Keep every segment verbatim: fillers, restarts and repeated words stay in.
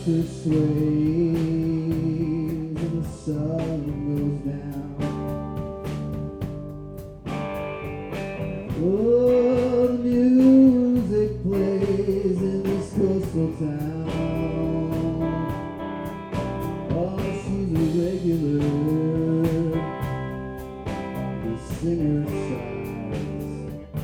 her sways and the sun goes down. Oh, the music plays in this coastal town. Oh, she's a regular, the singer sighs.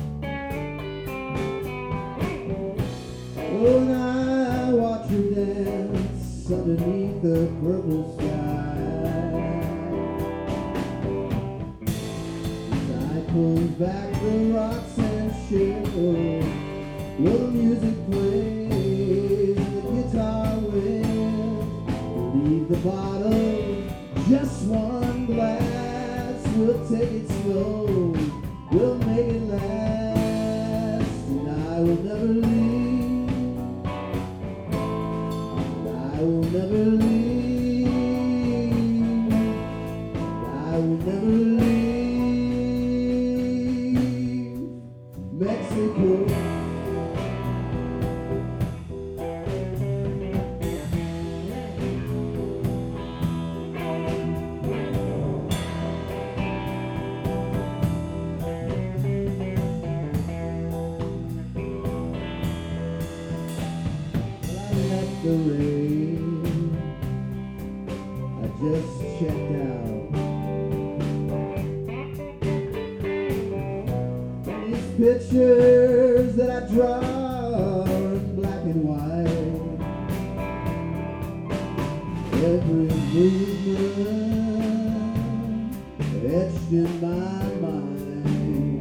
Oh, and I watch her dance underneath the purple sky. Tide pulls back the rocks and shivers. Well, the music plays and the guitar wails. Leave the bottle, just one glass. We'll take it slow, we'll make it last. And I will never leave, I will never leave, I will never leave Mexico. The rain, I just checked out. These pictures that I draw are in black and white. Every movement etched in my mind.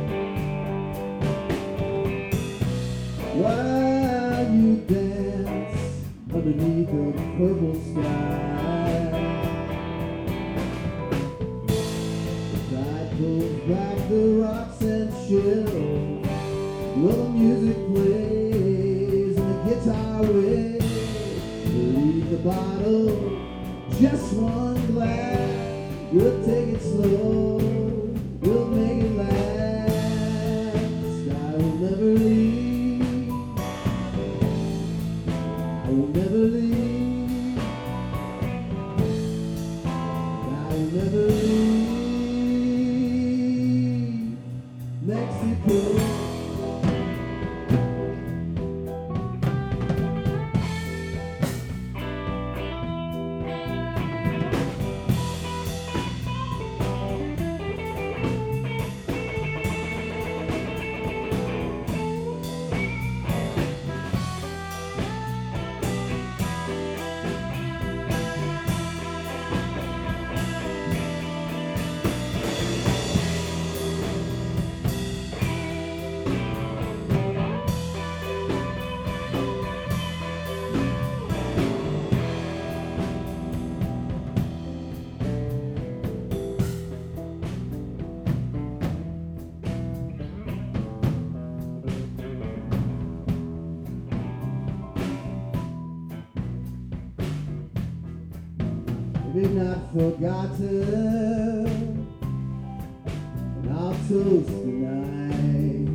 While you dance underneath a purple sky, the tide pulls back the rocks and chills. Well, the music plays and the guitar wails. Leave the bottle, just one glass. We'll take it slow, we'll make it last. I will never leave, I will never leave, I will never leave Mexico. Maybe not forgotten, and I'll toast tonight,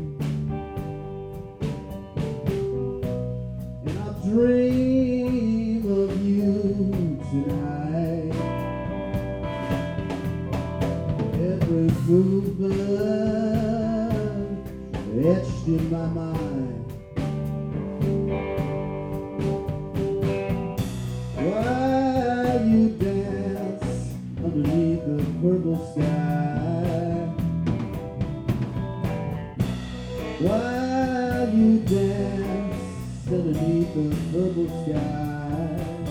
and I'll dream of you tonight. Every movement etched in my mind. While you dance underneath the purple sky, while you dance underneath the purple sky,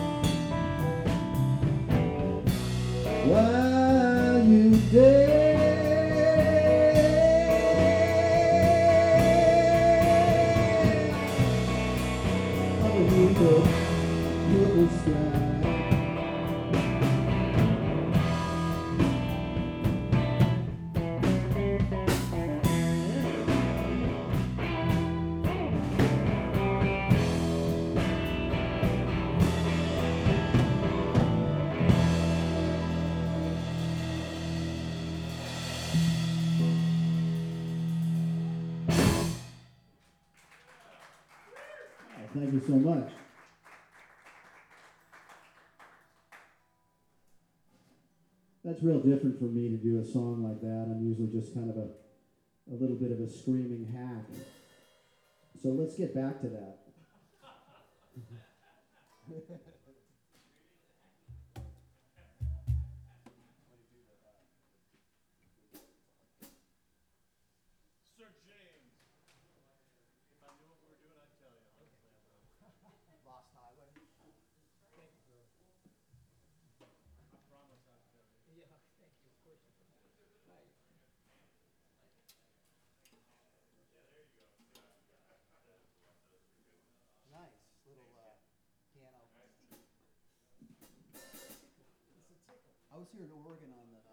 while you dance underneath the purple sky. Thank you so much. That's real different for me to do a song like that. I'm usually just kind of a, a little bit of a screaming hack. So let's get back to that. Sir James, if I knew what we were doing, I'd tell you. Honestly, I would. Lost Highway. Thank you, bro. I promise I'd tell you. Yeah, thank you. Of course you can. Hi. Nice little uh, piano. It's a tickle. I was here in Oregon on the